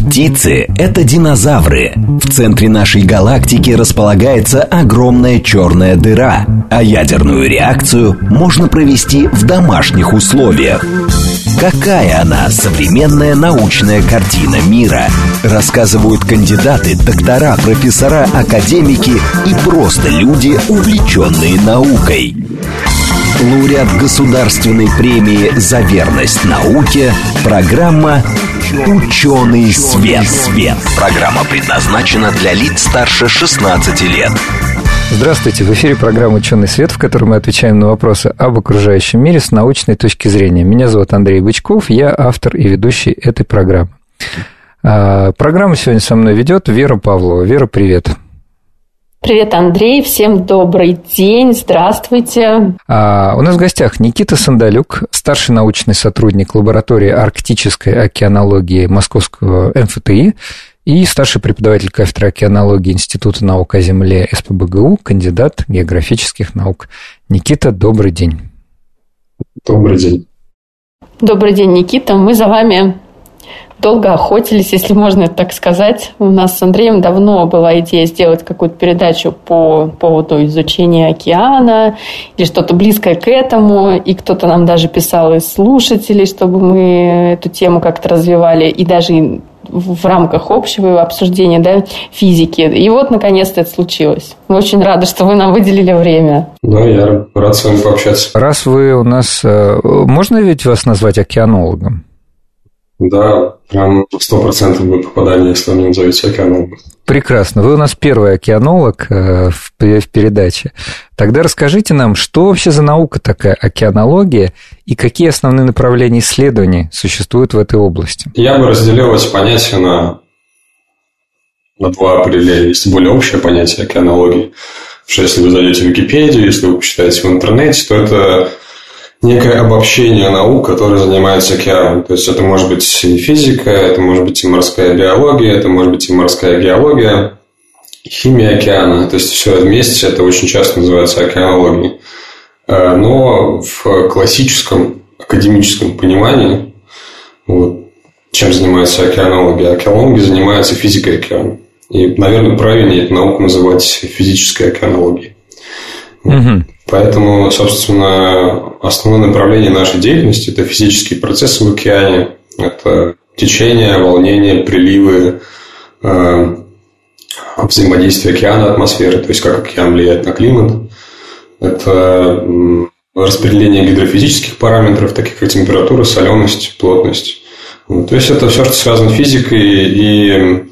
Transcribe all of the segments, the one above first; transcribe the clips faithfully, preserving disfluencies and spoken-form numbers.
Птицы – это динозавры. В центре нашей галактики располагается огромная черная дыра, а ядерную реакцию можно провести в домашних условиях. Какая она, современная научная картина мира? Рассказывают кандидаты, доктора, профессора, академики и просто люди, увлеченные наукой. Лауреат государственной премии за верность науке. Программа «Ученый свет». свет. Программа предназначена для лиц старше шестнадцати лет. Здравствуйте, в эфире программа «Ученый свет», в которой мы отвечаем на вопросы об окружающем мире с научной точки зрения. Меня зовут Андрей Бычков, я автор и ведущий этой программы. Программу сегодня со мной ведет Вера Павлова. Вера, привет. Привет, Андрей, всем добрый день, здравствуйте. А, у нас в гостях Никита Сандалюк, старший научный сотрудник лаборатории арктической океанологии Московского эм эф тэ и и старший преподаватель кафедры океанологии Института наук о Земле эс пэ бэ гэ у, кандидат географических наук. Никита, добрый день. Добрый день. Добрый день, Никита. Мы за вами долго охотились, если можно так сказать. У нас с Андреем давно была идея сделать какую-то передачу по поводу изучения океана или что-то близкое к этому. И кто-то нам даже писал из слушателей, чтобы мы эту тему как-то развивали. И даже в рамках общего обсуждения, да, физики. И вот, наконец-то, это случилось. Мы очень рады, что вы нам выделили время. Да, я рад с вами пообщаться. Раз вы у нас... Можно ведь вас назвать океанологом? Да, прям сто процентов будет попадание, если вы меня назовете океанологом. Прекрасно. Вы у нас первый океанолог в передаче. Тогда расскажите нам, что вообще за наука такая океанология и какие основные направления исследований существуют в этой области? Я бы разделил эти понятия на, на два определения. Есть более общее понятие океанологии, что если вы зайдете в Википедию, если вы почитаете в интернете, то это некое обобщение наук, которые занимаются океаном. То есть, это может быть и физика, это может быть и морская биология, это может быть и морская геология, и химия океана. То есть, все вместе это очень часто называется океанологией. Но в классическом академическом понимании, вот, чем занимаются океанологи? Океанологи занимаются физикой океана. И, наверное, правильнее эту науку называть физической океанологией. Угу. Поэтому, собственно, основное направление нашей деятельности – это физические процессы в океане, это течение, волнение, приливы, э, взаимодействие океана, атмосферы, то есть как океан влияет на климат, это распределение гидрофизических параметров, таких как температура, соленость, плотность. Вот. То есть это все, что связано с физикой и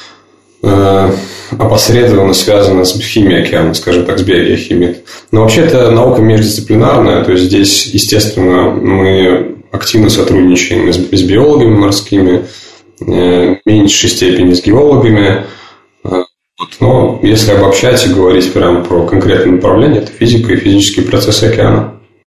э, опосредованно связано с химией океана, скажем так, с биохимией. Но вообще это наука междисциплинарная, то есть здесь, естественно, мы активно сотрудничаем с биологами морскими, в меньшей степени с геологами. Но если обобщать и говорить прямо про конкретное направление, это физика и физические процессы океана.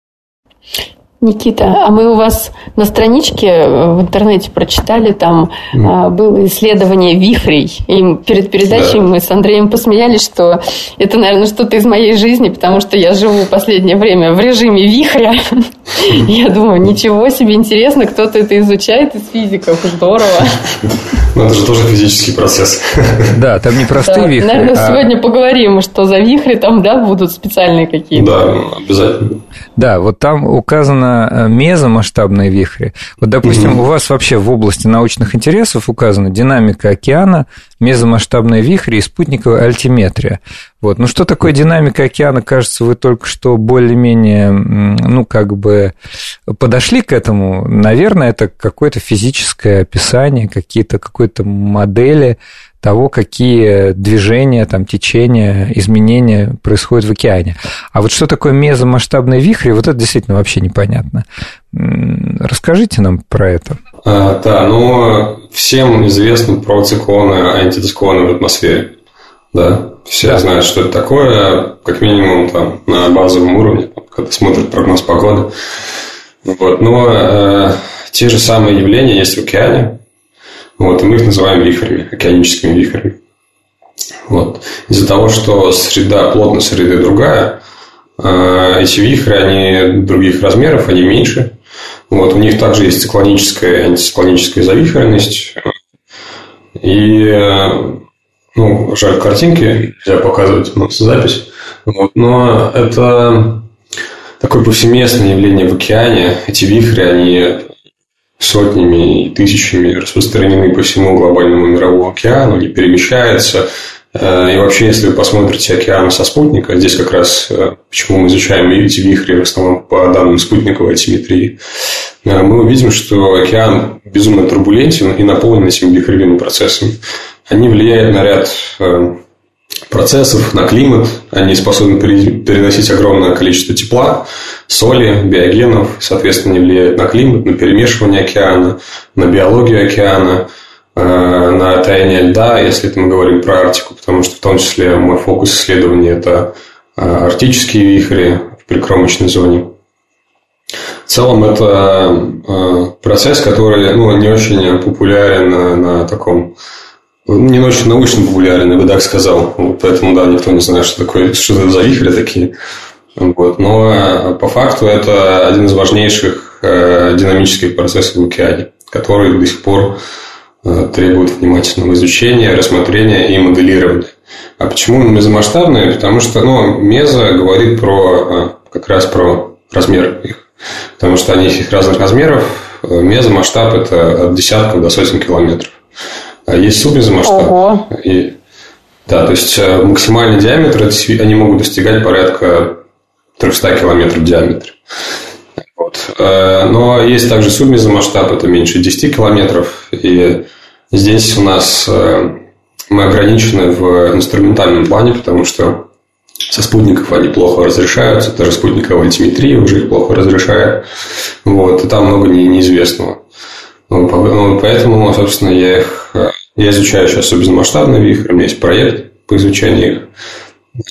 Никита, а мы у вас на страничке в интернете прочитали, там mm. было исследование вихрей. И перед передачей да. мы с Андреем посмеялись, что это, наверное, что-то из моей жизни, потому что я живу в последнее время в режиме вихря. Я думаю, ничего себе, интересно, кто-то это изучает из физиков. Здорово. Ну, это же тоже физический процесс. Да, там не простые вихри. Наверное, сегодня поговорим, что за вихри там, да, будут специальные какие-то. Да, обязательно. Да, вот там указано мезомасштабные вихри. Вот, допустим, mm-hmm. у вас вообще в области научных интересов указана динамика океана, мезомасштабные вихри и спутниковая альтиметрия. Вот. Ну, что такое динамика океана, кажется, вы только что более-менее, ну, как бы подошли к этому. Наверное, это какое-то физическое описание, какие-то, какой-то модели того, какие движения, там, течения, изменения происходят в океане. А вот что такое мезомасштабные вихри, вот это действительно вообще непонятно. Расскажите нам про это. А, да, ну, всем известно про циклоны, антициклоны в атмосфере. Да, все да. знают, что это такое, как минимум там, на базовом уровне, когда смотрят прогноз погоды. Вот. Но э, те же самые явления есть в океане. Вот, и мы их называем вихрями, океаническими вихрями. Вот. Из-за того, что среда, плотность среды другая, эти вихри, они других размеров, они меньше. Вот. У них также есть циклоническая и антициклоническая завихренность. И, ну, жаль, картинки нельзя показывать, у нас запись. Вот. Но это такое повсеместное явление в океане. Эти вихри, они сотнями и тысячами распространены по всему глобальному мировому океану, они перемещаются. И вообще, если вы посмотрите океан со спутника, здесь как раз почему мы изучаем эти вихри в основном по данным спутниковой альтиметрии, мы увидим, что океан безумно турбулентен и наполнен этими вихревыми процессами. Они влияют на ряд процессов, на климат, они способны переносить огромное количество тепла, соли, биогенов, соответственно, они влияют на климат, на перемешивание океана, на биологию океана, на таяние льда, если это мы говорим про Арктику, потому что в том числе мой фокус исследований – это арктические вихри в прикромочной зоне. В целом, это процесс, который, ну, не очень популярен на, на таком, не очень научно популярен, я бы так сказал. Вот поэтому, да, никто не знает, что такое, что это за вихри такие. Вот. Но по факту это один из важнейших динамических процессов в океане, который до сих пор требует внимательного изучения, рассмотрения и моделирования. А почему он мезомасштабный? Потому что, ну, мезо говорит про, как раз про размер их. Потому что они их разных размеров. Мезомасштаб – это от десятков до сотен километров. А есть субмезомасштаб. И, да, то есть максимальный диаметр они могут достигать порядка триста километров в диаметре. Вот. Но есть также субмезомасштаб, это меньше десяти километров. И здесь у нас мы ограничены в инструментальном плане, потому что со спутников они плохо разрешаются. Даже спутниковая альтиметрия уже их плохо разрешает. Вот. И там много неизвестного. Поэтому, собственно, я их я изучаю сейчас субмезомасштабные вихри. У меня есть проект по изучению их.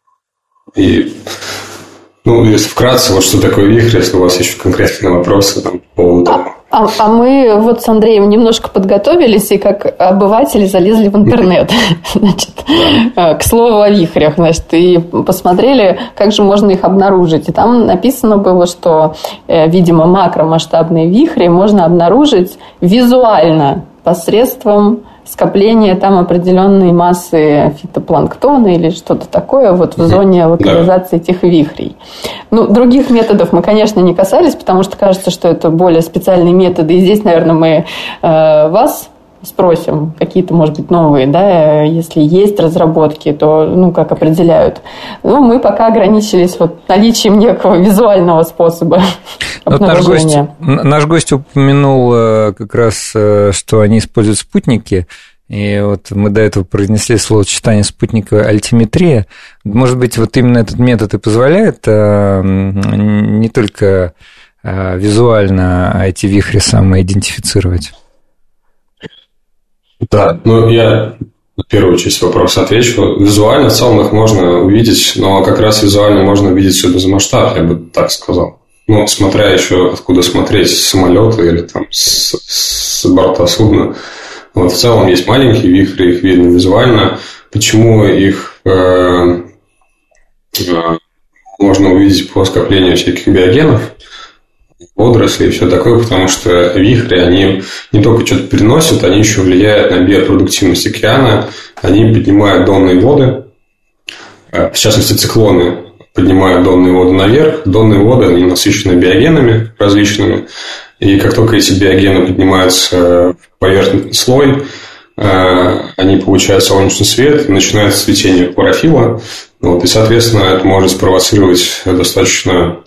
И, ну, если вкратце, вот что такое вихрь, если у вас еще конкретные вопросы там, по поводу того. А, а мы вот с Андреем немножко подготовились и как обыватели залезли в интернет. Значит, к слову о вихрях, значит, и посмотрели, как же можно их обнаружить. И там написано было, что, видимо, макромасштабные вихри можно обнаружить визуально посредством скопления там определенной массы фитопланктона или что-то такое вот в зоне локализации этих вихрей. Ну, других методов мы, конечно, не касались, потому что кажется, что это более специальные методы. И здесь, наверное, мы э, вас спросим, какие-то, может быть, новые, да, если есть разработки, то, ну, как определяют. Ну, мы пока ограничились вот наличием некого визуального способа обнаружения. Вот наш гость, наш гость упомянул как раз, что они используют спутники, и вот мы до этого произнесли словосочетание спутниковая альтиметрия. Может быть, вот именно этот метод и позволяет не только визуально эти вихри самоидентифицировать? Да, ну я на первую часть вопроса отвечу. Визуально в целом их можно увидеть, но как раз визуально можно увидеть субмезомасштаб, я бы так сказал. Ну, смотря еще откуда смотреть, с самолета или там с, с борта судна. Вот в целом есть маленькие вихри, их видно визуально. Почему их э, э, можно увидеть по скоплению всяких биогенов, водорослей и все такое, потому что вихри, они не только что-то переносят, они еще влияют на биопродуктивность океана, они поднимают донные воды, в частности, циклоны поднимают донные воды наверх, донные воды, они насыщены биогенами различными, и как только эти биогены поднимаются в поверхностный слой, они получают солнечный свет, начинается цветение хлорофилла, вот, и, соответственно, это может спровоцировать достаточно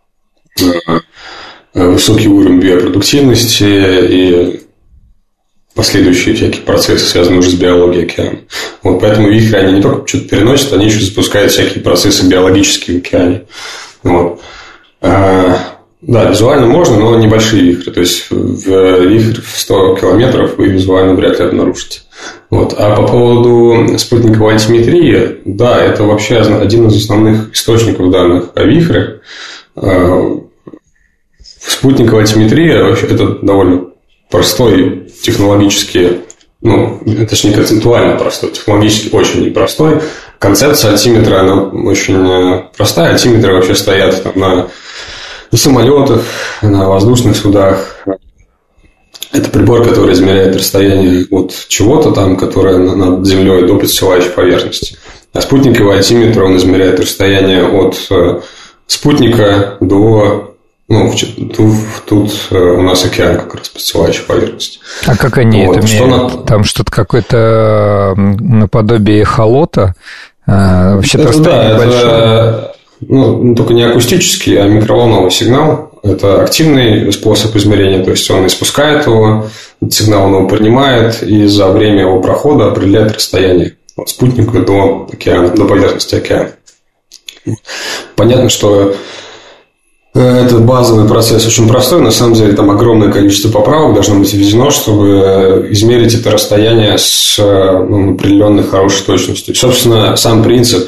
высокий уровень биопродуктивности и последующие всякие процессы, связанные уже с биологией океана. Вот поэтому вихри, они не только что-то переносят, они еще запускают всякие процессы биологические в океане. Вот. А, да, визуально можно, но небольшие вихри. То есть, в вихрь в сто километров вы визуально вряд ли обнаружите. Вот. А по поводу спутниковой альтиметрии, да, это вообще один из основных источников данных о вихрях. Спутниковая альтиметрия вообще это довольно простой технологически, ну, точнее, концептуально простой, технологически очень непростой. Концепция альтиметра, она очень простая. Альтиметры вообще стоят там на, на самолетах, на воздушных судах. Это прибор, который измеряет расстояние от чего-то там, которое над землей до предстилающей поверхности. А спутниковый альтиметр, он измеряет расстояние от спутника до... Ну, тут, тут у нас океан как раз предстилающая поверхность. А как они вот. это что меряют? На... Там что-то какое-то наподобие эхолота? Вообще-то это, расстояние да, большое. Это, ну, только не акустический, а микроволновый сигнал. Это активный способ измерения, то есть он испускает его, сигнал он его принимает, и за время его прохода определяет расстояние от спутника до океана, до поверхности океана. Понятно, что этот базовый процесс очень простой, на самом деле там огромное количество поправок должно быть введено, чтобы измерить это расстояние с ну, определенной хорошей точностью. Собственно, сам принцип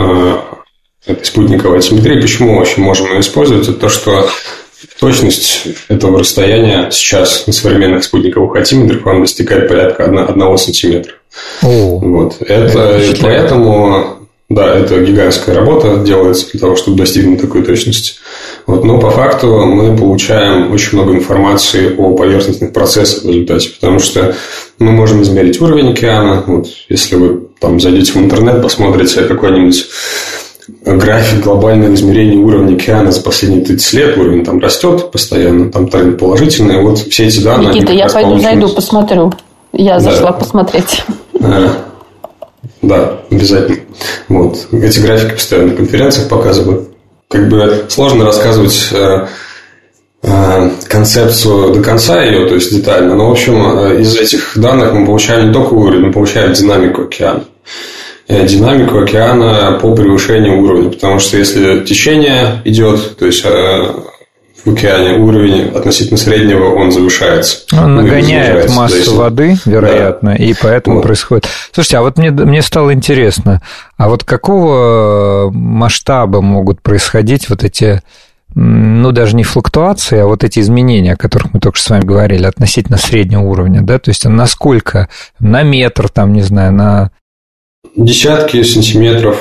этой спутниковой альтиметрии, почему мы вообще можем ее использовать, это то, что точность этого расстояния сейчас на современных спутниковых альтиметрах она достигает порядка одного сантиметра. О, вот. Это, это поэтому, да, это гигантская работа делается для того, чтобы достигнуть такой точности. Вот. Но по факту мы получаем очень много информации о поверхностных процессах в результате, потому что мы можем измерить уровень океана. Вот. Если вы там зайдете в интернет, посмотрите какой-нибудь график глобального измерения уровня океана за последние тридцать лет, уровень там растет постоянно, там тренд положительный. Вот все эти данные... Никита, я пойду получены... зайду, посмотрю. Я зашла да. посмотреть. А, да, обязательно. Вот. Эти графики постоянно на конференциях показывают. Как бы сложно рассказывать э, э, концепцию до конца ее, то есть детально. Но, в общем, из этих данных мы получаем не только уровень, мы получаем динамику океана. Динамику океана по превышению уровня. Потому что если течение идет, то есть в океане уровень относительно среднего, он завышается. Он нагоняет массу есть... воды, вероятно, да. и поэтому вот. происходит. Слушайте, а вот мне, мне стало интересно, а вот какого масштаба могут происходить вот эти, ну, даже не флуктуации, а вот эти изменения, о которых мы только что с вами говорили, относительно среднего уровня, да? То есть, насколько? На метр, там, не знаю, на... Десятки сантиметров,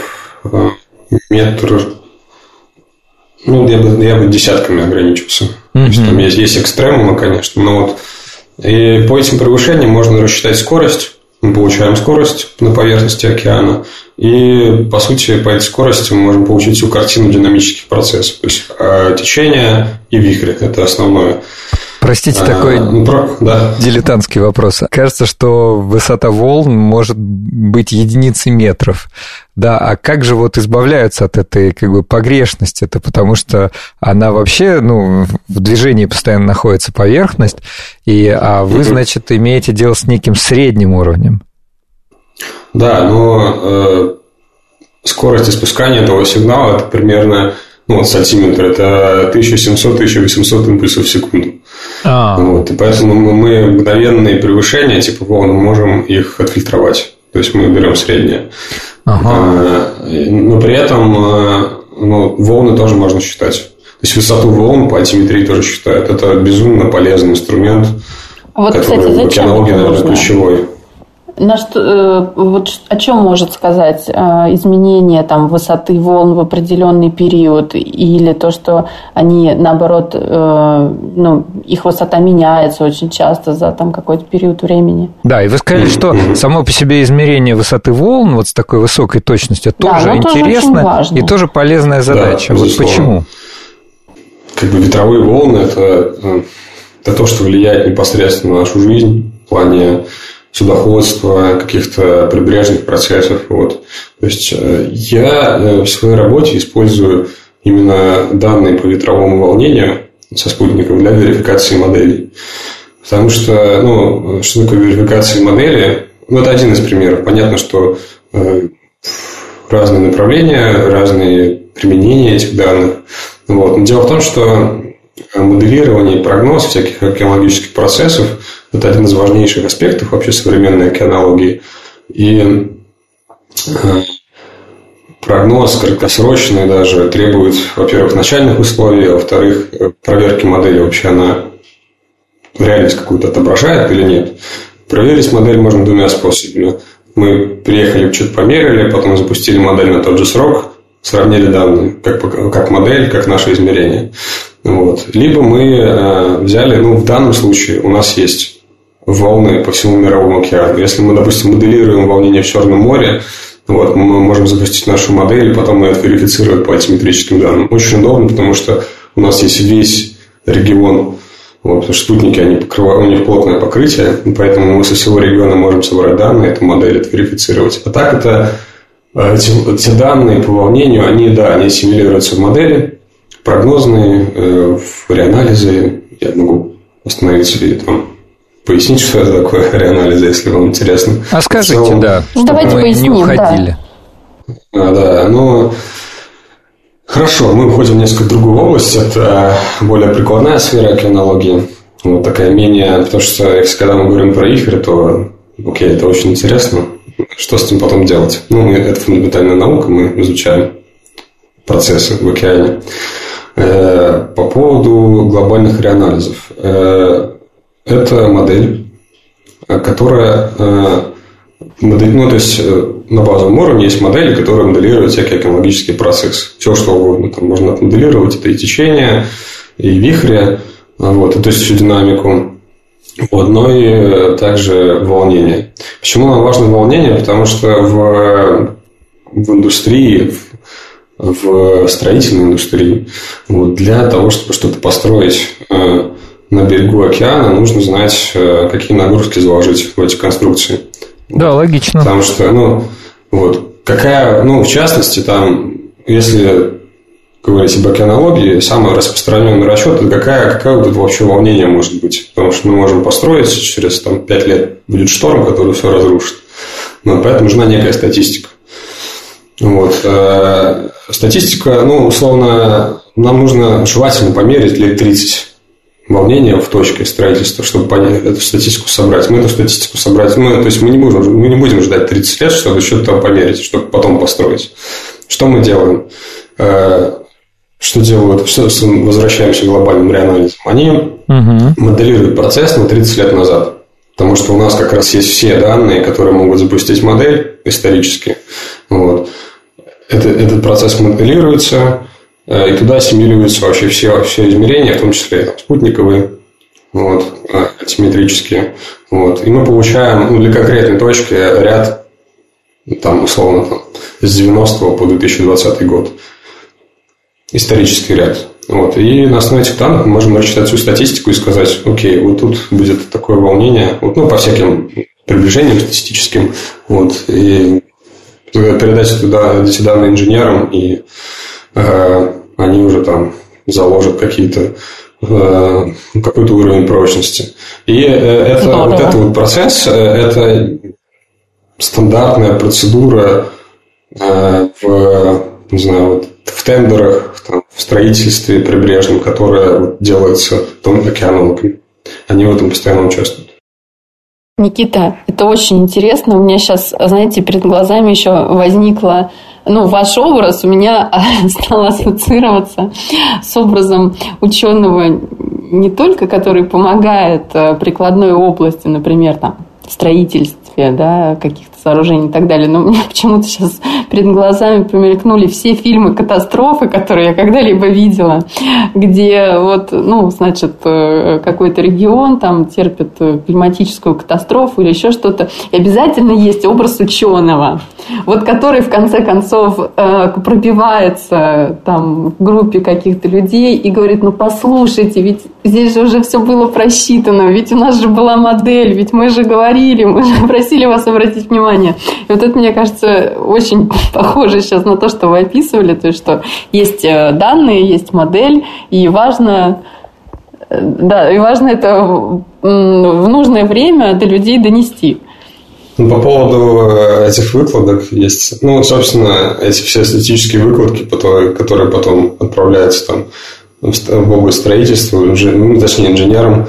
метр, ну, я бы, я бы десятками ограничился. Mm-hmm. То есть, там есть, есть экстремумы, конечно, но вот и по этим превышениям можно рассчитать скорость. Мы получаем скорость на поверхности океана, и, по сути, по этой скорости мы можем получить всю картину динамических процессов. То есть, течение и вихри – это основное. Простите, а, такой ну, про... да. дилетантский вопрос. Кажется, что высота волн может быть единицей метров. Да, а как же вот избавляются от этой как бы погрешности? Это потому что она вообще, ну, в движении постоянно находится поверхность, и, а вы, значит, имеете дело с неким средним уровнем. Да, но э, скорость испускания этого сигнала – это примерно... Ну, вот сантиметр – это тысяча семьсот - тысяча восемьсот импульсов в секунду. А. Вот, и поэтому мы мгновенные превышения типа волн можем их отфильтровать. То есть, мы берем среднее. Ага. Но при этом ну, волны тоже можно считать. То есть, высоту волн по альтиметрии тоже считают. Это безумно полезный инструмент, вот, который кстати, в океанологии, наверное, ключевой. На что, вот о чем может сказать изменение там, высоты волн в определенный период, или то, что они, наоборот, ну, их высота меняется очень часто за там, какой-то период времени? Да, и вы сказали, что само по себе измерение высоты волн вот с такой высокой точностью тоже да, интересно тоже и тоже полезная задача. Да, вот почему? Как бы ветровые волны – это, это то, что влияет непосредственно на нашу жизнь в плане судоходства, каких-то прибрежных процессов. Вот. То есть, я в своей работе использую именно данные по ветровому волнению со спутников для верификации моделей. Потому что, ну, что такое верификация модели? Ну, это один из примеров. Понятно, что разные направления, разные применения этих данных. Вот. Но дело в том, что моделирование и прогноз всяких океанологических процессов – это один из важнейших аспектов вообще современной океанологии. И прогноз краткосрочный даже требует, во-первых, начальных условий, а во-вторых, проверки модели вообще она реальность какую-то отображает или нет. Проверить модель можно двумя способами. Мы приехали, что-то померили, потом запустили модель на тот же срок, сравнили данные, как, как модель, как наше измерение. Вот. Либо мы взяли, ну, в данном случае у нас есть волны по всему мировому океану. Если мы, допустим, моделируем волнение в Черном море, вот, мы можем запустить нашу модель, и потом мы это верифицируем по альтиметрическим данным. Очень удобно, потому что у нас есть весь регион, вот, потому что спутники, они покрывают, у них плотное покрытие, поэтому мы со всего региона можем собрать данные, эту модель отверифицировать. А так это эти, эти данные по волнению, они, да, они ассимилируются в модели, прогнозные, э, в реанализы. Я могу остановиться и там пояснить, что это такое реанализы, если вам интересно. А скажите, целом, да, ну, давайте мы поясним, не уходили. Да, а, да, ну, хорошо, мы уходим в несколько другую область. Это более прикладная сфера океанологии. Вот такая менее... Потому что, если когда мы говорим про вихрь, то, окей, это очень интересно. Что с этим потом делать? Ну, это фундаментальная наука, мы изучаем процессы в океане. По поводу глобальных реанализов. Это модель, которая... Модель, ну, то есть, на базовом уровне есть модели, которые моделируют всякие океанологические процессы. Все, что угодно. Там можно отмоделировать. Это и течение, и вихри, вот, и, то есть, всю динамику. Вот, но и также волнение. Почему нам важно волнение? Потому что в, в индустрии, в, в строительной индустрии, вот, для того, чтобы что-то построить э, на берегу океана, нужно знать, э, какие нагрузки заложить в эти конструкции. Да, логично. Потому что, ну, вот, какая, ну, в частности, там, если говорить об океанологии, самый распространенный расчет – это какая, какая вот вообще волнение может быть. Потому что мы можем построить, через там, пять лет будет шторм, который все разрушит. Но поэтому нужна некая статистика. Вот. Статистика, ну, условно, нам нужно желательно померить лет тридцать волнения в точке строительства, чтобы понять, эту статистику собрать. Мы эту статистику собрать, ну, то есть мы не будем, мы не будем ждать тридцать лет, чтобы что-то там померить, чтобы потом построить. Что мы делаем? Что делают? Что, возвращаемся к глобальным реанализам. Они угу. моделируют процесс на тридцать лет назад. Потому что у нас как раз есть все данные, которые могут запустить модель исторически. Вот. Это, этот процесс моделируется, и туда ассимилируются вообще все, все измерения, в том числе там, спутниковые, вот, асимметрические. Вот. И мы получаем, ну, для конкретной точки ряд, там, условно, там, с девяностого по две тысячи двадцатый год. Исторический ряд. Вот. И на основе этих данных мы можем рассчитать всю статистику и сказать, окей, вот тут будет такое волнение, вот, ну, по всяким приближениям статистическим, вот, и передать туда эти данные инженерам, и э, они уже там заложат какие-то э, какой-то уровень прочности. И э, это, да, вот да. этот вот процесс, э, это стандартная процедура э, в, не знаю, вот, в тендерах, там, в строительстве прибрежном, которое вот делается океанологами. Они в этом постоянно участвуют. Никита, это очень интересно. У меня сейчас, знаете, перед глазами еще возникла, ну, ваш образ у меня стал ассоциироваться с образом ученого не только, который помогает прикладной области, например, там, в строительстве, да, каких-то сооружений и так далее. Но у меня почему-то сейчас перед глазами промелькнули все фильмы катастрофы, которые я когда-либо видела, где вот, ну, значит, какой-то регион там терпит климатическую катастрофу или еще что-то. И обязательно есть образ ученого, вот который в конце концов пробивается там в группе каких-то людей и говорит, ну, послушайте, ведь здесь же уже все было просчитано, ведь у нас же была модель, ведь мы же говорили, мы же просили вас обратить внимание. И вот это, мне кажется, очень похоже сейчас на то, что вы описывали, то есть, что есть данные, есть модель, и важно, да, и важно это в нужное время до людей донести. По поводу этих выкладок есть, ну, собственно, эти все статистические выкладки, которые потом отправляются там в область строительства, ну, точнее, инженерам.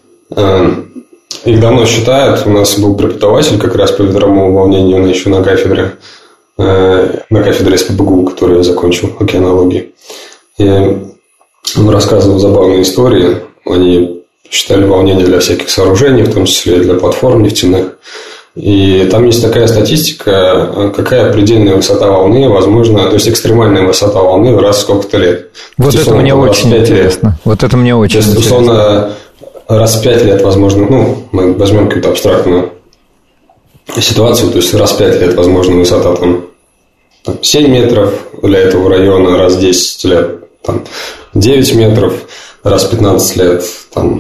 Их давно считают. У нас был преподаватель как раз по ветровому волнению, он еще на кафедре, на кафедре СПбГУ, которую я закончил, океанологии. И он рассказывал забавные истории. Они считали волнение для всяких сооружений, в том числе и для платформ нефтяных. И там есть такая статистика, какая предельная высота волны возможно, то есть экстремальная высота волны раз в сколько-то лет. Вот это мне очень интересно. Лет. Вот это мне очень интересно. То есть, условно, раз в пять лет возможно, ну, мы возьмем какую-то абстрактную ситуацию, то есть раз в пять лет возможно высота там семь метров для этого района, раз в десять лет там, девять метров, раз в пятнадцать лет там,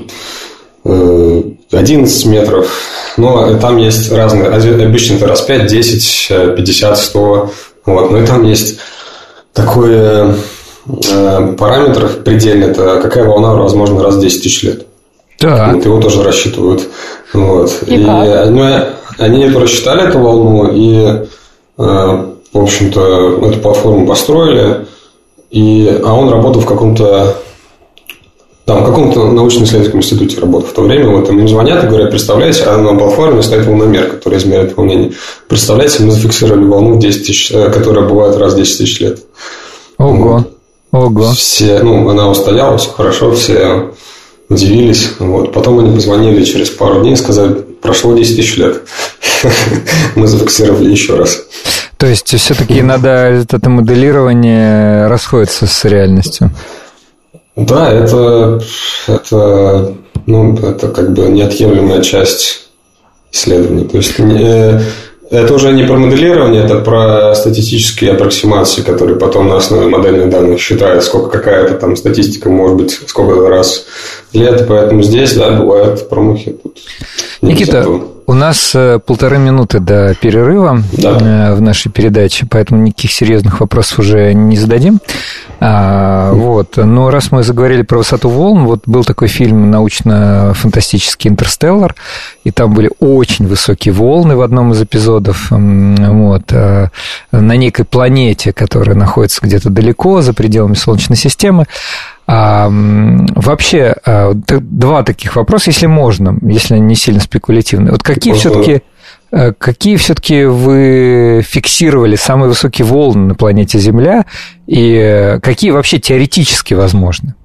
одиннадцать метров. Но там есть разные, обычно это раз пять, десять, пятьдесят, сто. Вот. Но и там есть такой э, параметр предельный, это какая волна возможно раз в десять тысяч лет. Да. Вот его тоже рассчитывают. Вот. И, и ну, они это рассчитали, эту волну, и, э, в общем-то, эту платформу построили, и, а он работал в каком-то там, в каком-то научно-исследовательском институте работал в то время. Вот им звонят и говорят, представляете, а на платформе стоит волномер, который измеряет волнение. Представляете, мы зафиксировали волну в десять тысяч, которая бывает раз в десять тысяч лет. Ого, вот. Ого. Все, ну, она устояла, все хорошо, все удивились. Вот. Потом они позвонили через пару дней и сказали, прошло десять тысяч лет. Мы зафиксировали еще раз. То есть, все-таки иногда это моделирование расходится с реальностью. Да, это, это, ну, это как бы неотъемлемая часть исследований. То есть, э, это уже не про моделирование, это про статистические аппроксимации, которые потом на основе модельных данных считают, сколько какая-то там статистика может быть, сколько раз лет. Поэтому здесь, да, бывают промахи. Тут Никита, у нас полторы минуты до перерыва да. в нашей передаче, поэтому никаких серьезных вопросов уже не зададим. А, вот. Но раз мы заговорили про высоту волн, вот был такой фильм научно-фантастический «Интерстеллар», и там были очень высокие волны в одном из эпизодов вот, на некой планете, которая находится где-то далеко, за пределами Солнечной системы. А, вообще, два таких вопроса, если можно, если не сильно спекулятивные. Вот какие все-таки, какие все-таки вы фиксировали самые высокие волны на планете Земля и какие вообще теоретически возможны?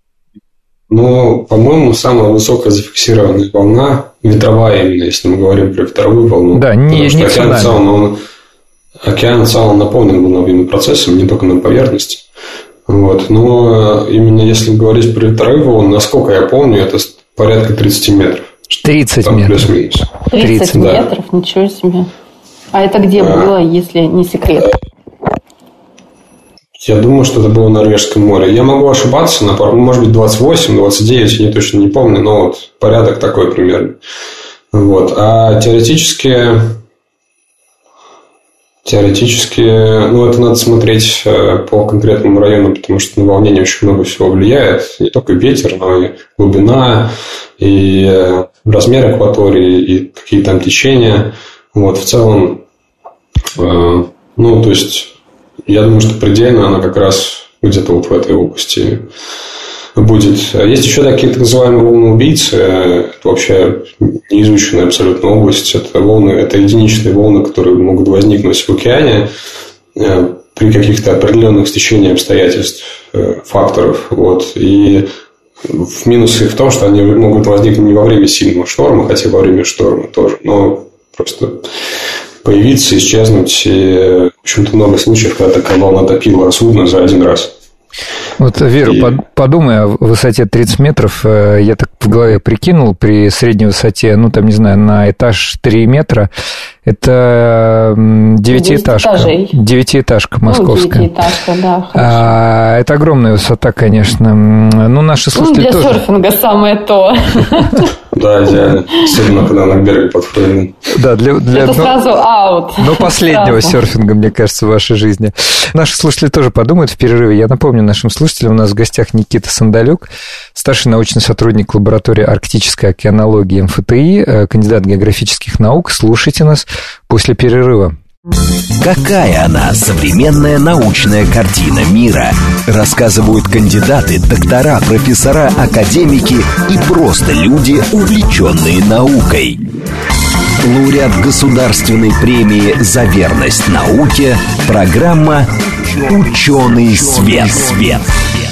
Ну, по-моему, самая высокая зафиксированная волна ветровая именно, если мы говорим про ветровую волну. Да, не, не океан в целом, он, океан в целом наполнен волновыми процессами, не только на поверхности. Вот. Но именно если говорить про ветровые волны, насколько я помню, это порядка тридцать метров. тридцать там метров. Плюс-минус. тридцать метров, да. Ничего себе. А это где а, было, если не секрет? Я думаю, что это было в Норвежском море. Я могу ошибаться, на пару, может быть, двадцать восемь, двадцать девять, я точно не помню, но вот порядок такой примерно. Вот. А теоретически... Теоретически, ну, это надо смотреть по конкретному району, потому что на волнение очень много всего влияет. Не только ветер, но и глубина, и размер акватории, и какие там течения. Вот, в целом, э, ну, то есть, я думаю, что предельно она как раз где-то вот в этой области будет. Есть еще такие так называемые волны-убийцы. Это вообще неизученная абсолютно область. Это волны, это единичные волны, которые могут возникнуть в океане при каких-то определенных стечениях обстоятельств, факторов. Вот. И минусы в том, что они могут возникнуть не во время сильного шторма, хотя во время шторма тоже, но просто появиться, исчезнуть. И, в общем-то, много случаев, когда такая волна топила судно за один раз. Вот, Вера, и... подумай о высоте тридцать метров. Я так в голове прикинул, при средней высоте, ну, там, не знаю, на этаж три метра, это девятиэтажка. Девятиэтажка московская. Ну, девятиэтажка, да, хорошо. А, это огромная высота, конечно. Ну, наши слушатели ну, для тоже... серфинга самое то. Да, идеально. Особенно, когда на берег подходим. Да, для, для, это ну, сразу аут. Ну, последнего сразу. Серфинга, мне кажется, в вашей жизни. Наши слушатели тоже подумают в перерыве. Я напомню нашим слушателям, у нас в гостях Никита Сандалюк, старший научный сотрудник лаборатории арктической океанологии эм эф тэ и, кандидат географических наук. Слушайте нас после перерыва. Какая она, современная научная картина мира? Рассказывают кандидаты, доктора, профессора, академики и просто люди, увлеченные наукой. Лауреат государственной премии «За верность науке», программа «Ученый свет». свет.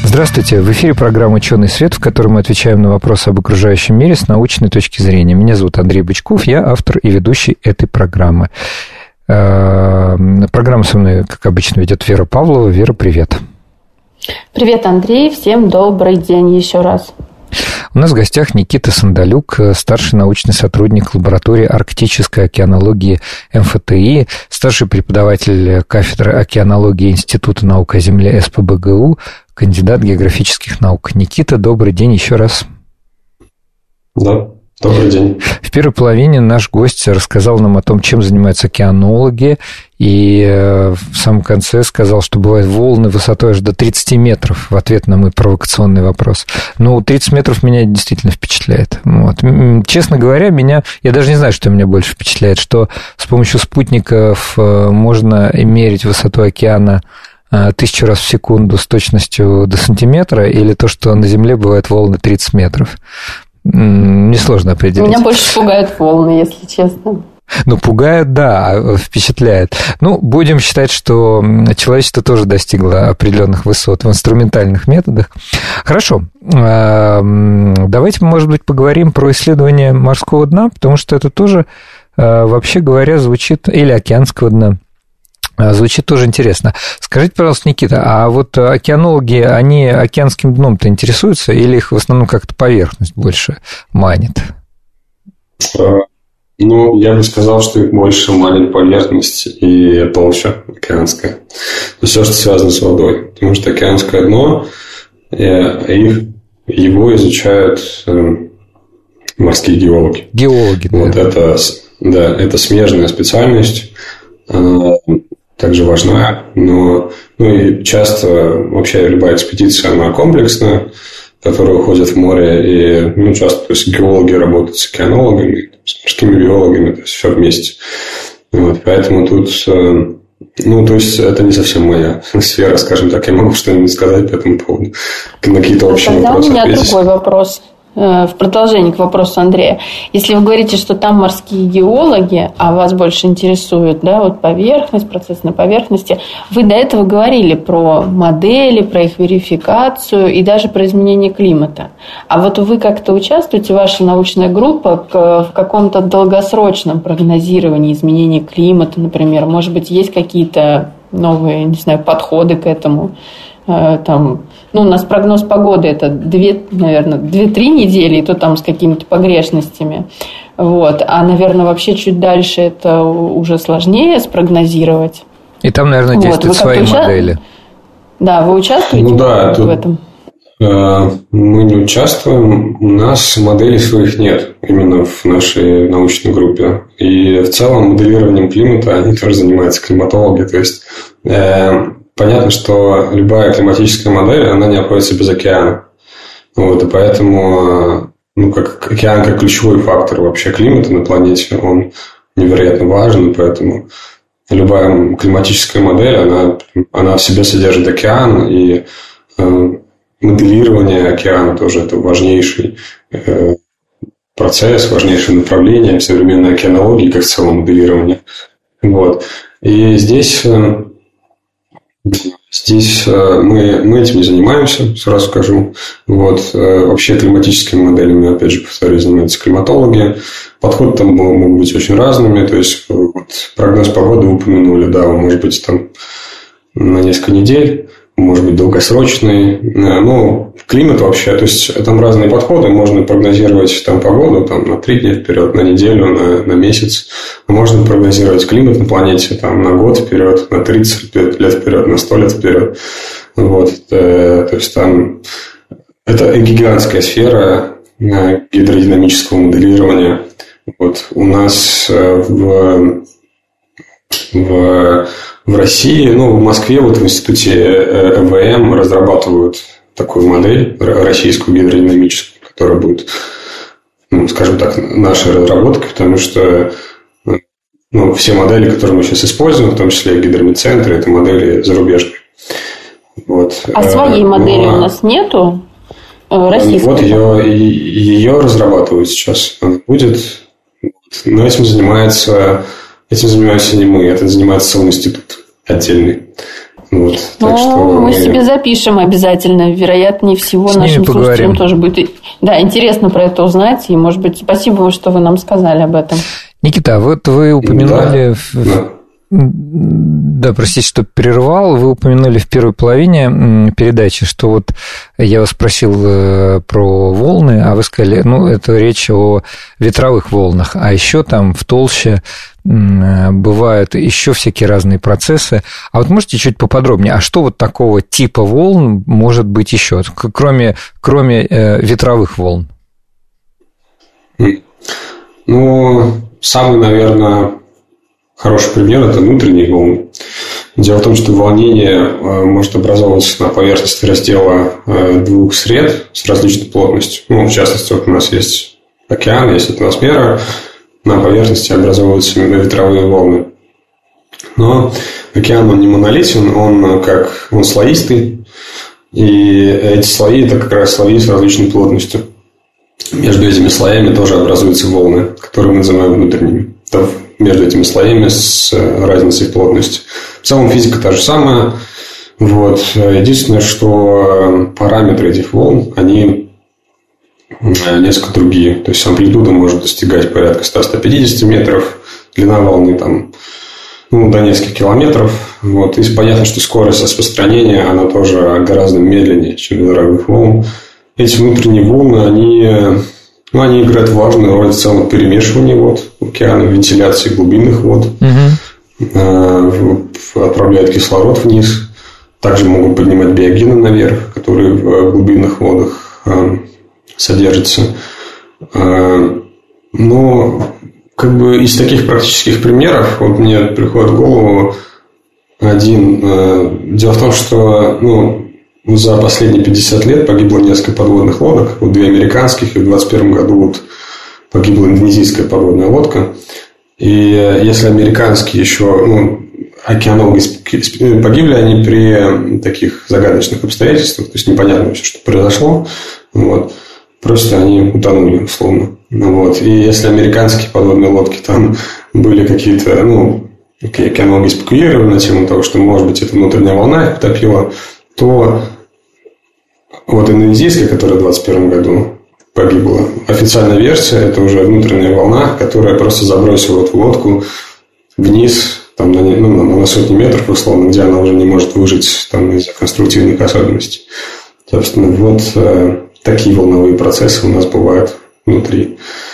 Здравствуйте. В эфире программа «Ученый свет», в которой мы отвечаем на вопросы об окружающем мире с научной точки зрения. Меня зовут Андрей Бычков, я автор и ведущий этой программы. Программу со мной, как обычно, ведет Вера Павлова. Вера, привет. Привет, Андрей. Всем добрый день еще раз. У нас в гостях Никита Сандалюк, старший научный сотрудник лаборатории арктической океанологии эм эф тэ и, старший преподаватель кафедры океанологии Института наук о Земле эс пэ бэ гэ у, кандидат географических наук. Никита, добрый день еще раз. Да, добрый день. В первой половине наш гость рассказал нам о том, чем занимаются океанологи, и в самом конце сказал, что бывают волны высотой аж до тридцать метров, в ответ на мой провокационный вопрос. Ну, тридцать метров меня действительно впечатляет. Вот. Честно говоря, меня, я даже не знаю, что меня больше впечатляет, что с помощью спутников можно мерить высоту океана тысячу раз в секунду с точностью до сантиметра, или то, что на Земле бывают волны тридцать метров. Несложно определить. Меня больше пугают волны, если честно. Ну, пугают, да, впечатляет. Ну, будем считать, что человечество тоже достигло определенных высот в инструментальных методах. Хорошо. Давайте, может быть, поговорим про исследование морского дна, потому что это тоже, вообще говоря, звучит... Или океанского дна. Звучит тоже интересно. Скажите, пожалуйста, Никита, а вот океанологи, они океанским дном-то интересуются или их в основном как-то поверхность больше манит? Ну, я бы сказал, что их больше манит поверхность и толща океанская. Все, что связано с водой. Потому что океанское дно, их, его изучают морские геологи. Геологи, да. Вот это, да, это смежная специальность. Также важна, но ну и часто вообще любая экспедиция, она комплексная, которая уходит в море, и ну, часто то есть, геологи работают с океанологами, с морскими биологами, то есть все вместе. Вот, поэтому тут, ну, то есть это не совсем моя сфера, скажем так, я могу что-нибудь сказать по этому поводу, на какие-то общие Тогда вопросы. Тогда у меня ответить. другой вопрос. В продолжение к вопросу Андрея. Если вы говорите, что там морские геологи, а вас больше интересует, да, вот поверхность, процесс на поверхности, вы до этого говорили про модели, про их верификацию и даже про изменение климата. А вот вы как-то участвуете, ваша научная группа, в каком-то долгосрочном прогнозировании изменения климата, например? Может быть, есть какие-то новые, не знаю, подходы к этому? Там, ну, у нас прогноз погоды это две, наверное, две-три недели, и то там с какими-то погрешностями. Вот. А, наверное, вообще чуть дальше это уже сложнее спрогнозировать. И там, наверное, действуют вот. свои уча... модели. Да, вы участвуете ну, да, в тут, этом? Э, мы не участвуем, у нас моделей своих нет именно в нашей научной группе. И в целом моделированием климата они тоже занимаются климатологи. То есть... Э, Понятно, что любая климатическая модель, она не обходится без океана. Вот, и поэтому ну, как океан как ключевой фактор вообще климата на планете, он невероятно важен. И поэтому любая климатическая модель, она, она в себе содержит океан. И э, моделирование океана тоже это важнейший э, процесс, важнейшее направление в современной океанологии, как в целом моделирование. Вот. И здесь... Э, Здесь мы, мы этим не занимаемся, сразу скажу. Вот. Вообще климатическими моделями, опять же, повторюсь, занимаются климатологи. Подходы там могут быть очень разными. То есть, вот, прогноз погоды упомянули, да, он может быть там на несколько недель, может быть долгосрочный. Ну, климат вообще, то есть, там разные подходы. Можно прогнозировать там погоду там, на три дня вперед, на неделю, на, на месяц. Можно прогнозировать климат на планете там, на год вперед, на тридцать лет вперед, на сто лет вперед. Вот. То есть, там это гигантская сфера гидродинамического моделирования. Вот. У нас в, в В России, ну, в Москве, вот в институте э вэ эм разрабатывают такую модель российскую гидродинамическую, которая будет, ну, скажем так, нашей разработкой, потому что ну, все модели, которые мы сейчас используем, в том числе в гидромедцентре, это модели зарубежные. Вот. А своей модели ну, у нас нету? Российской? Вот ее, ее разрабатывают сейчас. Она будет. Но этим занимается... Этим занимаемся не мы, это занимается целый институт отдельный. Вот, ну, так что мы, мы себе запишем обязательно. Вероятнее всего, нашим слушателям тоже будет да, интересно про это узнать. И, может быть, спасибо, что вы нам сказали об этом. Никита, вот вы упомянули... Да, да. Да, простите, что прервал. Вы упомянули в первой половине передачи, что вот я вас спросил про волны, а вы сказали, ну, это речь о ветровых волнах, а еще там в толще бывают еще всякие разные процессы. А вот можете чуть поподробнее, а что вот такого типа волн может быть еще, кроме, кроме ветровых волн? Ну, самый, наверное, хороший пример – это внутренние волны. Дело в том, что волнение может образовываться на поверхности раздела двух сред с различной плотностью. Ну, в частности, вот у нас есть океан, есть атмосфера, на поверхности образовываются ветровые волны. Но океан, он не монолитен, он как он слоистый, и эти слои – это как раз слои с различной плотностью. Между этими слоями тоже образуются волны, которые мы называем внутренними. Между этими слоями с разницей в плотности. В целом физика та же самая. Вот. Единственное, что параметры этих волн, они несколько другие. То есть амплитуда может достигать порядка сто - сто пятьдесят метров, длина волны там, ну, до нескольких километров. Вот. И понятно, что скорость распространения она тоже гораздо медленнее, чем ветровых волн. Эти внутренние волны, они... Ну, они играют важную роль в целом в перемешивании вод океана, в вентиляции глубинных вод, угу. Отправляют кислород вниз, также могут поднимать биогены наверх, которые в глубинных водах содержатся. Но как бы из таких практических примеров вот мне приходит в голову один. Дело в том, что ну, за последние пятьдесят лет погибло несколько подводных лодок. Вот две американских, и в двадцать первом году вот погибла индонезийская подводная лодка. И если американские еще, ну, океанологи погибли они при таких загадочных обстоятельствах, то есть непонятно вообще, что произошло. Вот. Просто они утонули, условно. Вот. И если американские подводные лодки там были какие-то, ну, океанологи спекулировали на тему того, что, может быть, это внутренняя волна их потопила, то вот индонезийская, которая в двадцать первом году погибла, официальная версия – это уже внутренняя волна, которая просто забросила эту лодку вниз там, на, ну, на сотни метров, условно, где она уже не может выжить там, из-за конструктивных особенностей. Собственно, вот э, такие волновые процессы у нас бывают внутри.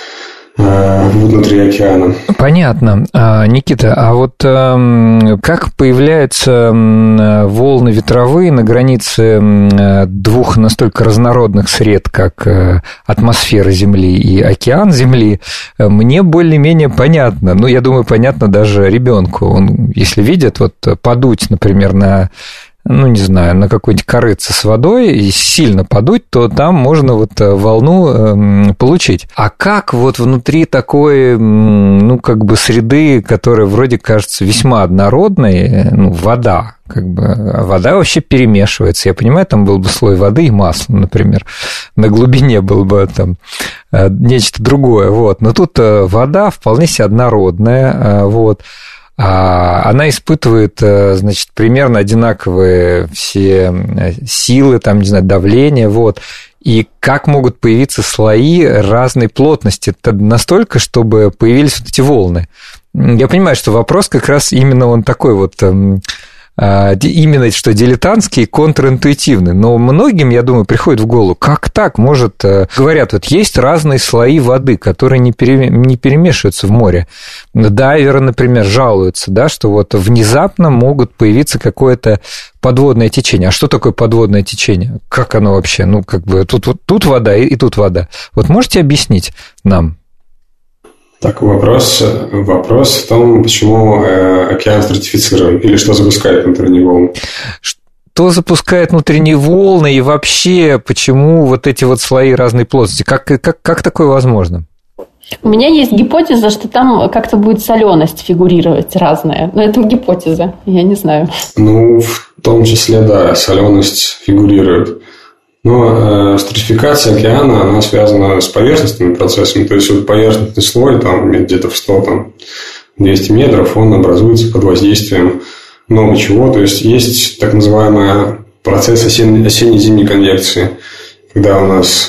внутри океана. Понятно. Никита, а вот как появляются волны ветровые на границе двух настолько разнородных сред, как атмосфера Земли и океан Земли, мне более-менее понятно. Ну, я думаю, понятно даже ребенку. Он, если видит, вот подуть, например, на... ну, не знаю, на какой-нибудь корыце с водой и сильно подуть, то там можно вот волну получить. А как вот внутри такой, ну, как бы среды, которая вроде кажется весьма однородной, ну, вода, как бы, вода вообще перемешивается. Я понимаю, там был бы слой воды и масла, например. На глубине было бы там нечто другое, вот. Но тут вода вполне себе однородная, вот. Она испытывает, значит, примерно одинаковые все силы, там, не знаю, давление, вот. И как могут появиться слои разной плотности? Это настолько, чтобы появились вот эти волны. Я понимаю, что вопрос как раз именно он такой вот... именно что дилетантский и контринтуитивный. Но многим, я думаю, приходит в голову, как так может... Говорят, вот есть разные слои воды, которые не, пере... не перемешиваются в море. Дайверы, например, жалуются, да, что вот внезапно могут появиться какое-то подводное течение. А что такое подводное течение? Как оно вообще? Ну, как бы тут, вот, тут вода и, и тут вода. Вот можете объяснить нам? Так, вопрос, вопрос в том, почему э, океан стратифицирован, или что запускает внутренние волны. Что запускает внутренние волны, и вообще, почему вот эти вот слои разной плотности? Как, как, как такое возможно? У меня есть гипотеза, что там как-то будет соленость фигурировать разная. Но это гипотеза, я не знаю. Ну, в том числе, да, соленость фигурирует. Но э, стратификация океана, она связана с поверхностными процессами. То есть, вот поверхностный слой, там, где-то в сто - двести метров, он образуется под воздействием много чего. То есть, есть так называемый процесс осенне- осенне-зимней конвекции, когда у нас...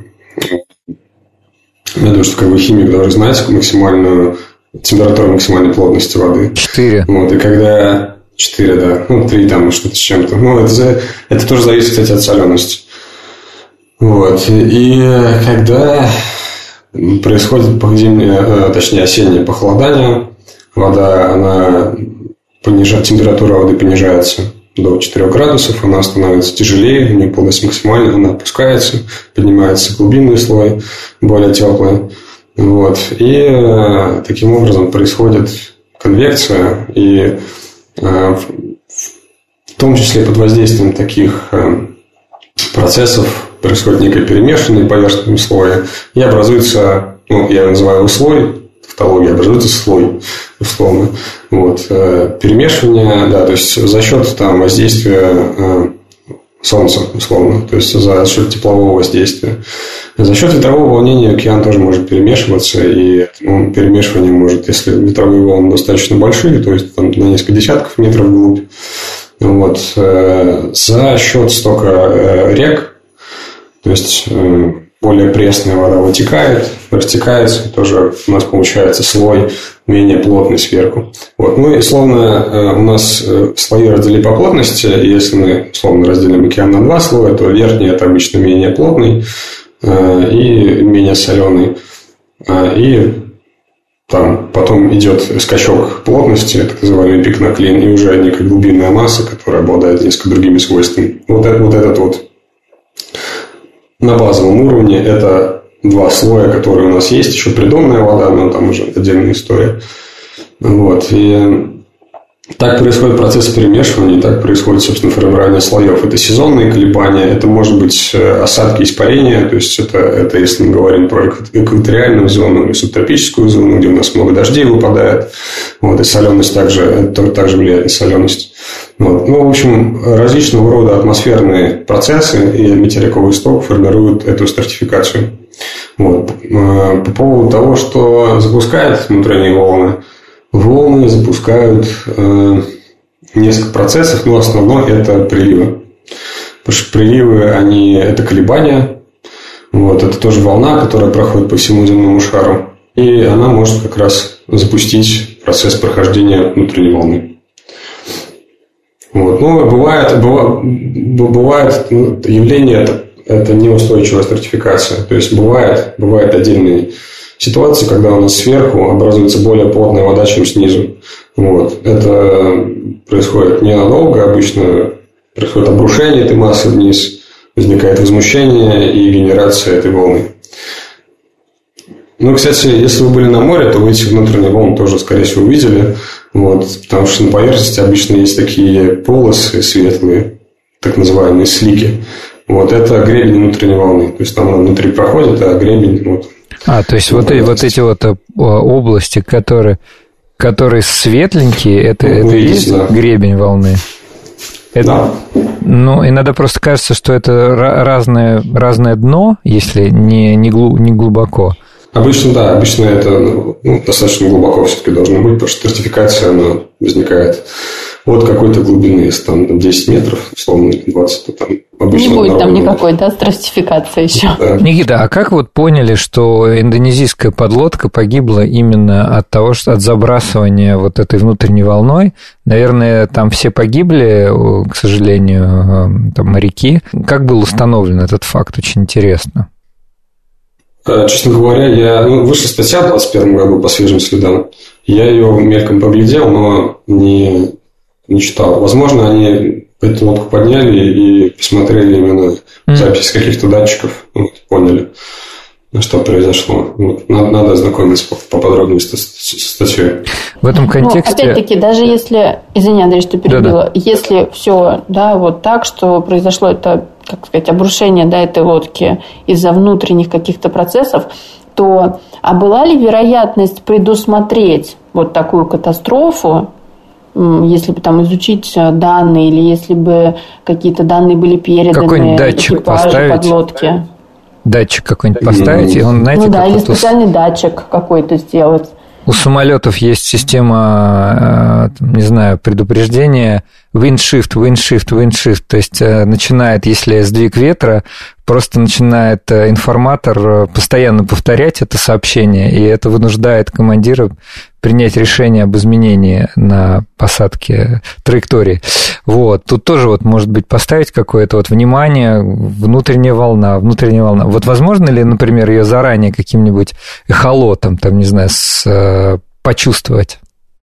Я думаю, что как бы химик должен знать максимальную температуру максимальной плотности воды. Четыре. Вот, и когда... Четыре, да. Ну, три там что-то с чем-то. Ну, это, это тоже зависит, кстати, от солености. Вот. И когда происходит зимнее, точнее, осеннее похолодание, вода, она понижает, температура воды понижается до четырёх градусов, она становится тяжелее, у нее плотность максимальная, она опускается, поднимается глубинный слой, более теплый. Вот. И таким образом происходит конвекция, и в том числе под воздействием таких процессов происходит некое перемешанное поверхностное слои, и образуется, ну, я его называю слой, в тавтологии образуется слой, условно. Вот. Перемешивание, да, то есть за счет там, воздействия Солнца, условно, то есть за счет теплового воздействия. За счет ветрового волнения океан тоже может перемешиваться, и ну, перемешивание может, если ветровые волны достаточно большие, то есть там, на несколько десятков метров вглубь. Вот. За счет стока рек, то есть более пресная вода вытекает, растекается, тоже у нас получается слой менее плотный сверху. Вот. Ну и словно у нас слои разделили по плотности, и если мы словно разделим океан на два слоя, то верхний это обычно менее плотный и менее соленый. И там потом идет скачок плотности, так называемый пик на клин, и уже некая глубинная масса, которая обладает несколько другими свойствами. Вот, это, вот этот вот на базовом уровне это два слоя, которые у нас есть. Еще придонная вода, но там уже отдельная история. Вот. И так происходит процесс перемешивания, так происходит, собственно, формирование слоев. Это сезонные колебания, это может быть осадки, испарения. То есть, это, это если мы говорим про экваториальную зону или субтропическую зону, где у нас много дождей выпадает. Вот, и соленость также, это также влияет на соленость. Вот. Ну, в общем, различного рода атмосферные процессы и материковый сток формируют эту стратификацию. Вот. По поводу того, что запускает внутренние волны, волны запускают э, несколько процессов, но основное это приливы. Потому что приливы, они, это колебания. Вот, это тоже волна, которая проходит по всему земному шару. И она может как раз запустить процесс прохождения внутренней волны. Вот. Ну, бывает, бывает, бывает явление, это, это неустойчивая стратификация. То есть, бывает, бывает отдельные ситуации, когда у нас сверху образуется более плотная вода, чем снизу. Вот. Это происходит ненадолго. Обычно происходит обрушение этой массы вниз, возникает возмущение и генерация этой волны. Ну, кстати, если вы были на море, то вы эти внутренние волны тоже, скорее всего, увидели. Вот, потому что на поверхности обычно есть такие полосы светлые, так называемые слики. Вот, это гребень внутренней волны. То есть, там она внутри проходит, а гребень... Вот, а, то есть, вот, и, вот эти вот области, которые, которые светленькие, это, ну, это и есть да. гребень волны? Это, да. Ну, иногда просто кажется, что это разное, разное дно, если не, не, глу, не глубоко. Обычно, да, обычно это ну, достаточно глубоко все-таки должно быть, потому что стратификация она возникает от какой-то глубины, если там десять метров, условно, двадцать, то там обычно... Не будет там никакой, да, стратификации еще. Да. Никита, а как вот поняли, что индонезийская подлодка погибла именно от того, что от забрасывания вот этой внутренней волной? Наверное, там все погибли, к сожалению, там моряки. Как был установлен этот факт? Очень интересно. Честно говоря, я ну, вышла статья в двадцать первом году по свежим следам. Я ее мельком поглядел, но не, не читал. Возможно, они эту лодку подняли и посмотрели именно mm. запись каких-то датчиков, вот, поняли, что произошло. Вот. Надо, надо ознакомиться поподробнее с, с статьей. В этом контексте... Ну, опять-таки, даже если... Извини, Андрей, что перебила. Да-да. Если все, да, вот так, что произошло это, как сказать, обрушение, да, этой лодки из-за внутренних каких-то процессов, то а была ли вероятность предусмотреть вот такую катастрофу, если бы там изучить данные, или если бы какие-то данные были переданы экипажу подлодки? Датчик какой-нибудь поставить, и он, знаете, ну да, или вот специальный ус... датчик какой-то сделать. У самолетов есть система, не знаю, предупреждения wind shift, wind shift, wind shift. То есть начинает, если сдвиг ветра, просто начинает информатор постоянно повторять это сообщение, и это вынуждает командира принять решение об изменении на посадке траектории. Вот. Тут тоже вот, может быть, поставить какое-то вот внимание, внутренняя волна, внутренняя волна. Вот возможно ли, например, ее заранее каким-нибудь эхолотом, там, не знаю, с, почувствовать?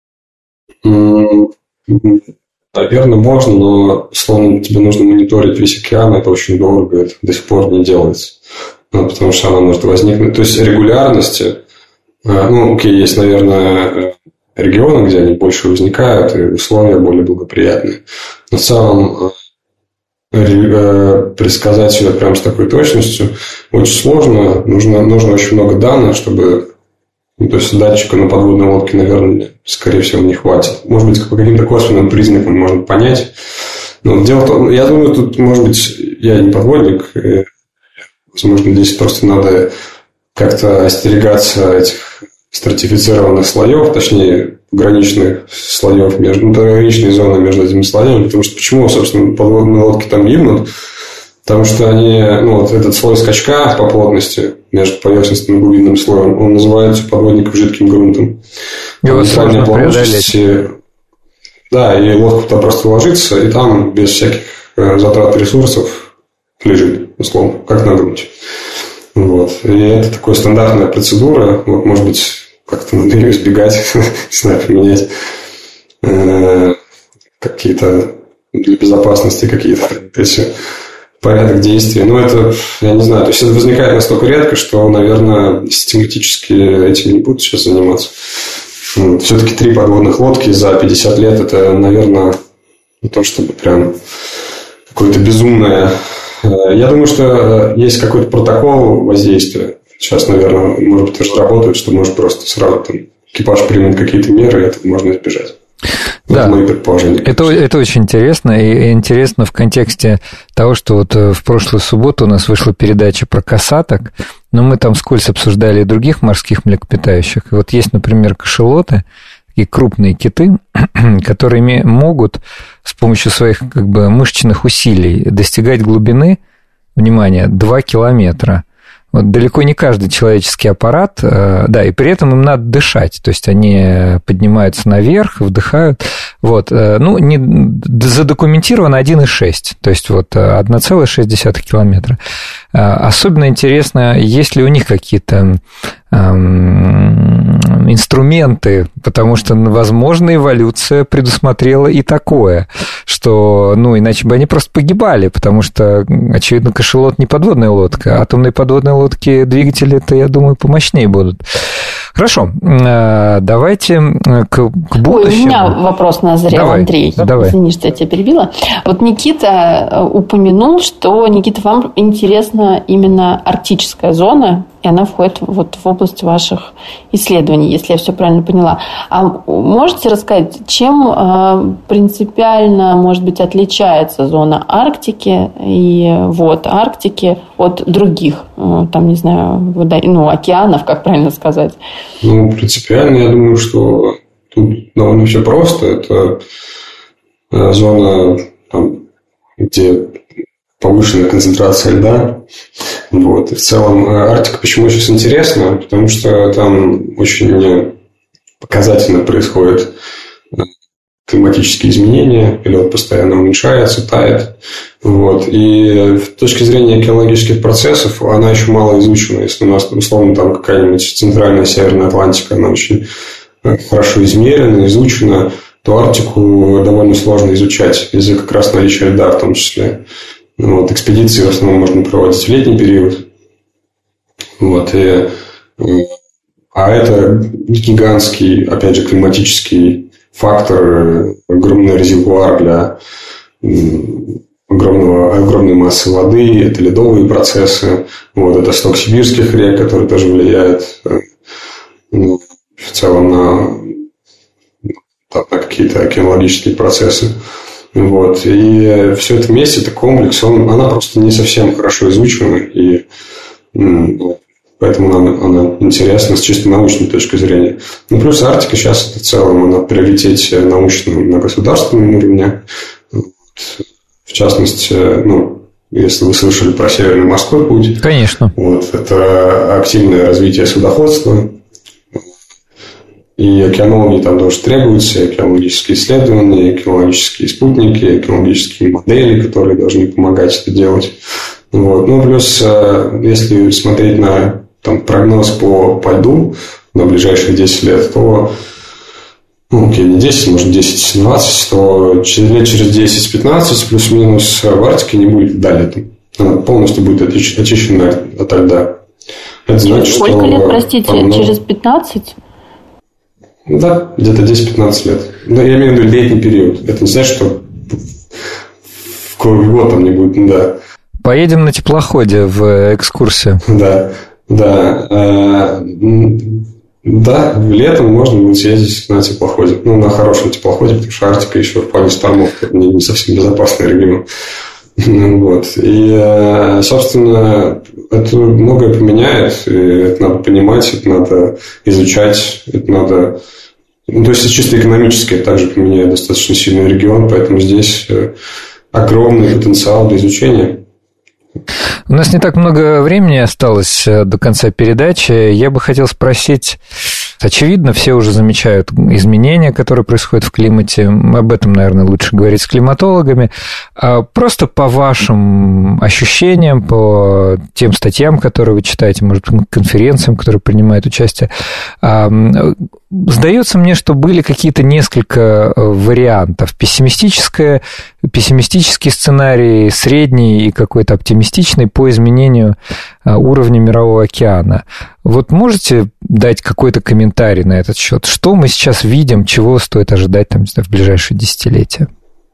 Наверное, можно, но, словно тебе нужно мониторить весь океан, это очень дорого, это до сих пор не делается. Ну, потому что она может возникнуть. То есть, регулярности, ну, окей, есть, наверное, регионы, где они больше возникают, и условия более благоприятные. Но в целом, предсказать все прям с такой точностью очень сложно. Нужно, нужно очень много данных, чтобы... Ну, то есть, датчика на подводной лодке, наверное, скорее всего, не хватит. Может быть, по каким-то косвенным признакам можно понять. Но дело в том, я думаю, тут, может быть, я не подводник. И, возможно, здесь просто надо как-то остерегаться этих стратифицированных слоев, точнее, пограничных слоев, между, ну, пограничной зоны между этими слоями. Потому что почему, собственно, подводные лодки там гибнут? Потому что они, ну, вот этот слой скачка по плотности между поверхностным и глубинным слоем, он называется у подводников жидким грунтом. Его сложно преодолеть. Да, и лодка туда просто ложится, и там без всяких затрат ресурсов лежит, условно, как на грунте. Вот. И это такая стандартная процедура. Вот, может быть, как-то надо ее избегать, не знаю, применять какие-то для безопасности какие-то эти... порядок действий. Но это, я не знаю, то есть это возникает настолько редко, что, наверное, систематически этим не будут сейчас заниматься. Все-таки три подводных лодки за пятьдесят лет, это, наверное, не то чтобы прям какое-то безумное. Я думаю, что есть какой-то протокол воздействия. Сейчас, наверное, может быть, разработают, что может просто сразу там экипаж примет какие-то меры, и этого можно избежать. Да, это, это очень интересно, и интересно в контексте того, что вот в прошлую субботу у нас вышла передача про касаток, но мы там вскользь обсуждали и других морских млекопитающих. И вот есть, например, кашалоты, такие крупные киты, которые могут с помощью своих как бы мышечных усилий достигать глубины, внимание, два километра. Вот далеко не каждый человеческий аппарат, да, и при этом им надо дышать, то есть они поднимаются наверх, вдыхают, вот, ну, не, задокументировано один и шесть, то есть вот одна целая шесть десятых километра. Особенно интересно, есть ли у них какие-то инструменты, потому что, возможно, эволюция предусмотрела и такое, что, ну, иначе бы они просто погибали, потому что, очевидно, кашалот не подводная лодка, атомные подводные лодки, двигатели-то, я думаю, помощнее будут. Хорошо, давайте к, к будущему. Ой, у меня вопрос назрел, давай, Андрей. Давай. Извини, что я тебя перебила. Вот Никита упомянул, что, Никита, вам интересна именно арктическая зона, и она входит вот в область ваших исследований, если я все правильно поняла. А можете рассказать, чем принципиально, может быть, отличается зона Арктики и вод Арктики от других, там, не знаю, ну, океанов, как правильно сказать? Ну, принципиально, я думаю, что тут довольно все просто. Это зона, там, где повышенная концентрация льда. Вот. И в целом Арктика почему сейчас интересна? Потому что там очень показательно происходят климатические изменения, лед постоянно уменьшается, тает. Вот. И с точки зрения экологических процессов она еще мало изучена. Если у нас, условно, там какая-нибудь центральная Северная Атлантика, она очень хорошо измерена, изучена, то Арктику довольно сложно изучать из-за как раз наличия льда в том числе. Вот. Экспедиции в основном можно проводить в летний период. Вот. И, а это гигантский, опять же, климатический фактор, огромный резервуар для огромного, огромной массы воды, это ледовые процессы, вот, это сток сибирских рек, который тоже влияет, ну, в целом на, на какие-то океанологические процессы. Вот. И все это вместе, это комплекс, он, она просто не совсем хорошо изучена. И ну, Поэтому нам она интересна с чисто научной точки зрения. Ну, плюс Арктика сейчас это в целом она в приоритете научном на государственном уровне. В частности, ну, если вы слышали про Северный морской путь. Конечно. Вот, это активное развитие судоходства. И океанологи там тоже требуются, и океанологические исследования, и океанологические спутники, и океанологические модели, которые должны помогать это делать. Вот. Ну, плюс, если смотреть на там, прогноз по, по льду на ближайшие десять лет, то, ну, окей, не десять, может, десять-двадцать, то через лет через десять-пятнадцать плюс-минус в Арктике не будет льда летом. Она полностью будет очищена от льда. Это значит, Сколько что лет, простите, много... через пятнадцать? Да, где-то десять-пятнадцать лет. Но я имею в виду летний период. Это не значит, что в круглый год там не будет, да. Поедем на теплоходе в экскурсию. Да, да. Да, летом можно будет съездить на теплоходе. Ну, на хорошем теплоходе, потому что Арктика еще в плане штормов не, не совсем безопасный регион. Вот. И, собственно, это многое поменяет. И это надо понимать, это надо изучать, это надо... Ну, то есть, чисто экономически это также поменяет достаточно сильный регион, поэтому здесь огромный потенциал для изучения. У нас не так много времени осталось до конца передачи. Я бы хотел спросить, очевидно, все уже замечают изменения, которые происходят в климате. Об этом, наверное, лучше говорить с климатологами. Просто по вашим ощущениям, по тем статьям, которые вы читаете, может, конференциям, которые принимают участие, сдается мне, что были какие-то несколько вариантов. Пессимистическое, пессимистический сценарий, средний и какой-то оптимистичный по изменению уровня Мирового океана. Вот можете дать какой-то комментарий на этот счет? Что мы сейчас видим, чего стоит ожидать там, не знаю, в ближайшие десятилетия?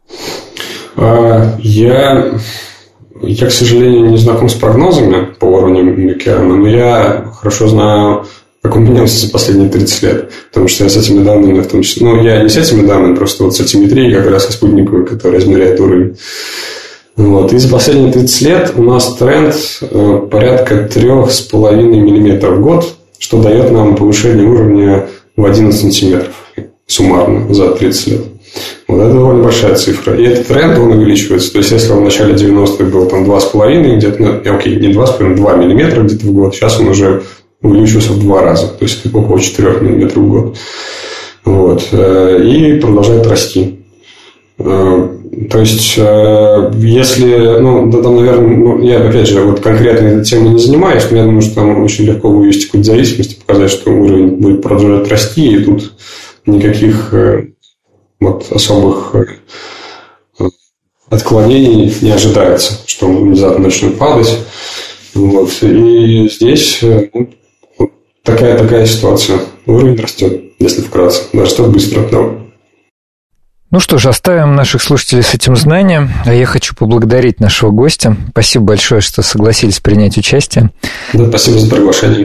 Я, я, к сожалению, не знаком с прогнозами по уровню океана, но я хорошо знаю, как он менялся за последние тридцать лет. Потому что я с этими данными, в том числе... Ну, я не с этими данными, просто вот с altimetрией, как раз со спутниковой, которая измеряет уровень. Вот. И за последние тридцать лет у нас тренд порядка три с половиной миллиметров в год, что дает нам повышение уровня в одиннадцать сантиметров суммарно за тридцать лет. Вот это довольно большая цифра. И этот тренд, он увеличивается. То есть, если он в начале девяностых был там два с половиной, где-то, ну, окей, не два с половиной, два миллиметра где-то в год, сейчас он уже увеличился в два раза. То есть, это около четырех миллиметров в год. Вот. И продолжает расти. То есть, если, ну, да, там, наверное, ну, я, опять же, вот конкретно этой темой не занимаюсь, но я думаю, что там очень легко вывести какую-то зависимость, показать, что уровень будет продолжать расти, и тут никаких вот особых отклонений не ожидается, что он внезапно начнет падать. Вот. И здесь ну, такая, такая ситуация. Уровень растет, если вкратце. Растет быстро, да. Ну что ж, оставим наших слушателей с этим знанием. А я хочу поблагодарить нашего гостя. Спасибо большое, что согласились принять участие. Да, спасибо за приглашение.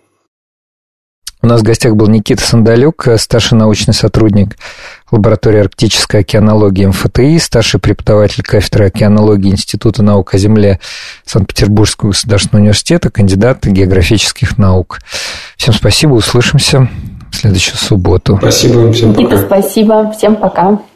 У нас в гостях был Никита Сандалюк, старший научный сотрудник лаборатории арктической океанологии эм эф тэ и, старший преподаватель кафедры океанологии Института наук о земле Санкт-Петербургского государственного университета, кандидат географических наук. Всем спасибо, услышимся в следующую субботу. Спасибо, всем пока. Никита, спасибо, всем пока.